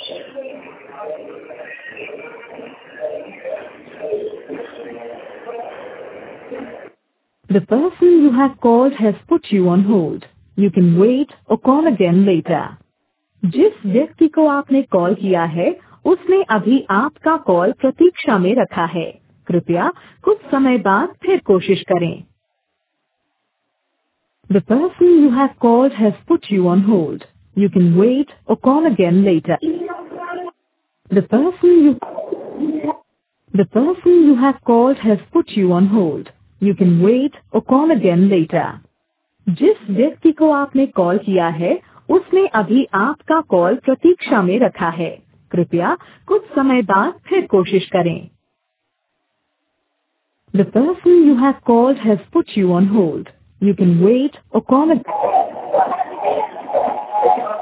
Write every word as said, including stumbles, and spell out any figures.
The person you have called has put you on hold. You can wait or call again later. जिस व्यक्ति को आपने call किया है उसने अभी आपका कॉल प्रतीक्षा में रखा है। कृपया कुछ समय बाद फिर कोशिश करें। The person you have called has put you on hold. You can wait or call again later. The person you The person you have called has put you on hold. You can wait or call again later. जिस व्यक्ति को आपने call किया है उसने अभी आपका call प्रतीक्षा में रखा है। कृपया कुछ समय बाद फिर कोशिश करें। The person you have called has put you on hold. You can wait or call again.